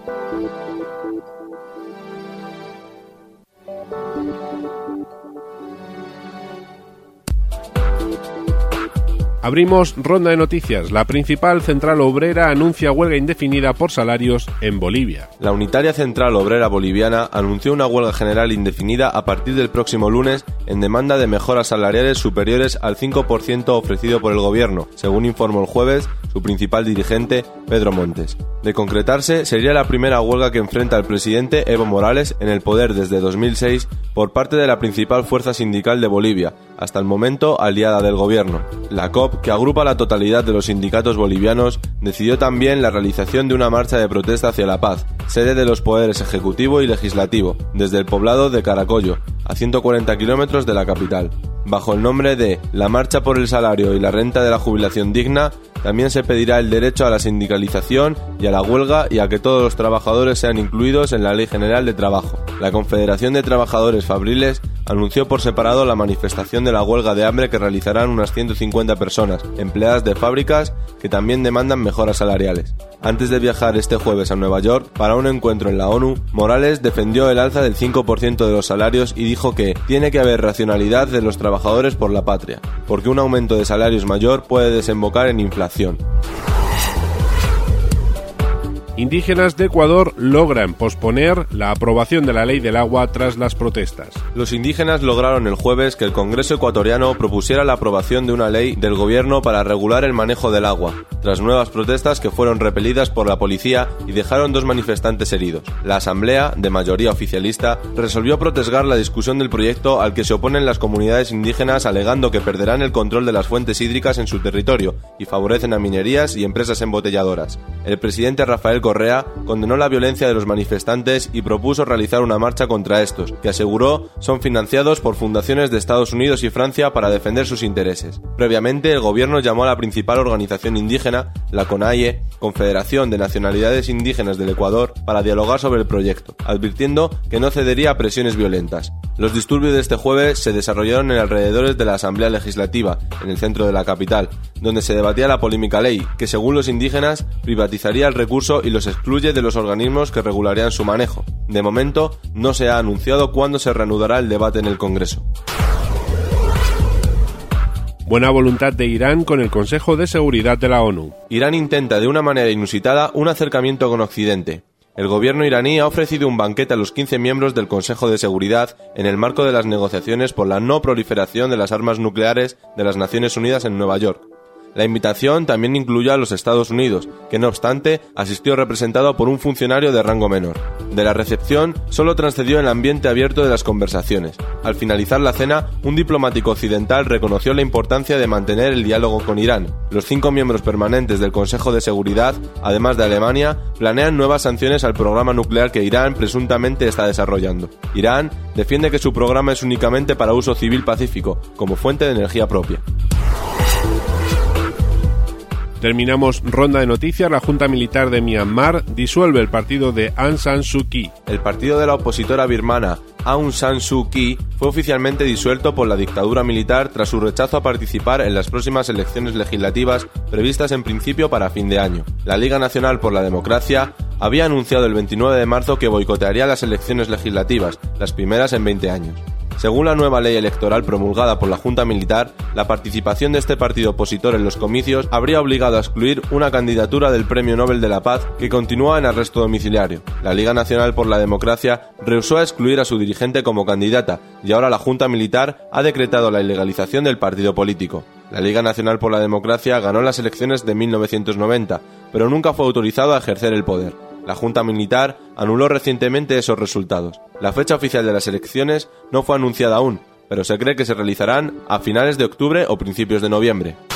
Abrimos ronda de noticias. La principal central obrera anuncia huelga indefinida por salarios en Bolivia. La unitaria central obrera boliviana anunció una huelga general indefinida a partir del próximo lunes en demanda de mejoras salariales superiores al 5% ofrecido por el gobierno, según informó el jueves su principal dirigente, Pedro Montes. De concretarse, sería la primera huelga que enfrenta el presidente Evo Morales en el poder desde 2006 por parte de la principal fuerza sindical de Bolivia, hasta el momento aliada del gobierno. La COP, que agrupa la totalidad de los sindicatos bolivianos, decidió también la realización de una marcha de protesta hacia la paz, sede de los poderes ejecutivo y legislativo, desde el poblado de Caracollo, a 140 kilómetros de la capital. Bajo el nombre de La Marcha por el Salario y la Renta de la Jubilación Digna, también se pedirá el derecho a la sindicalización y a la huelga y a que todos los trabajadores sean incluidos en la Ley General de Trabajo. La Confederación de Trabajadores Fabriles anunció por separado la manifestación de la huelga de hambre que realizarán unas 150 personas, empleadas de fábricas, que también demandan mejoras salariales. Antes de viajar este jueves a Nueva York para un encuentro en la ONU, Morales defendió el alza del 5% de los salarios y dijo que tiene que haber racionalidad de los trabajadores por la patria, porque un aumento de salarios mayor puede desembocar en inflación. Indígenas de Ecuador logran posponer la aprobación de la ley del agua tras las protestas. Los indígenas lograron el jueves que el Congreso ecuatoriano propusiera la aprobación de una ley del gobierno para regular el manejo del agua, tras nuevas protestas que fueron repelidas por la policía y dejaron 2 manifestantes heridos. La Asamblea, de mayoría oficialista, resolvió protestar la discusión del proyecto al que se oponen las comunidades indígenas, alegando que perderán el control de las fuentes hídricas en su territorio y favorecen a minerías y empresas embotelladoras. El presidente Rafael Correa condenó la violencia de los manifestantes y propuso realizar una marcha contra estos, que aseguró son financiados por fundaciones de Estados Unidos y Francia para defender sus intereses. Previamente, el gobierno llamó a la principal organización indígena, la CONAIE, Confederación de Nacionalidades Indígenas del Ecuador, para dialogar sobre el proyecto, advirtiendo que no cedería a presiones violentas. Los disturbios de este jueves se desarrollaron en alrededores de la Asamblea Legislativa, en el centro de la capital, donde se debatía la polémica ley, que según los indígenas privatizaría el recurso y los excluye de los organismos que regularían su manejo. De momento, no se ha anunciado cuándo se reanudará el debate en el Congreso. Buena voluntad de Irán con el Consejo de Seguridad de la ONU. Irán intenta de una manera inusitada un acercamiento con Occidente. El gobierno iraní ha ofrecido un banquete a los 15 miembros del Consejo de Seguridad en el marco de las negociaciones por la no proliferación de las armas nucleares de las Naciones Unidas en Nueva York. La invitación también incluyó a los Estados Unidos, que no obstante asistió representado por un funcionario de rango menor. De la recepción solo transcedió el ambiente abierto de las conversaciones. Al finalizar la cena, un diplomático occidental reconoció la importancia de mantener el diálogo con Irán. Los 5 miembros permanentes del Consejo de Seguridad, además de Alemania, planean nuevas sanciones al programa nuclear que Irán presuntamente está desarrollando. Irán defiende que su programa es únicamente para uso civil pacífico, como fuente de energía propia. Terminamos ronda de noticias. La Junta Militar de Myanmar disuelve el partido de Aung San Suu Kyi. El partido de la opositora birmana Aung San Suu Kyi fue oficialmente disuelto por la dictadura militar tras su rechazo a participar en las próximas elecciones legislativas previstas en principio para fin de año. La Liga Nacional por la Democracia había anunciado el 29 de marzo que boicotearía las elecciones legislativas, las primeras en 20 años. Según la nueva ley electoral promulgada por la Junta Militar, la participación de este partido opositor en los comicios habría obligado a excluir una candidatura del Premio Nobel de la Paz que continúa en arresto domiciliario. La Liga Nacional por la Democracia rehusó a excluir a su dirigente como candidata y ahora la Junta Militar ha decretado la ilegalización del partido político. La Liga Nacional por la Democracia ganó las elecciones de 1990, pero nunca fue autorizado a ejercer el poder. La Junta Militar anuló recientemente esos resultados. La fecha oficial de las elecciones no fue anunciada aún, pero se cree que se realizarán a finales de octubre o principios de noviembre.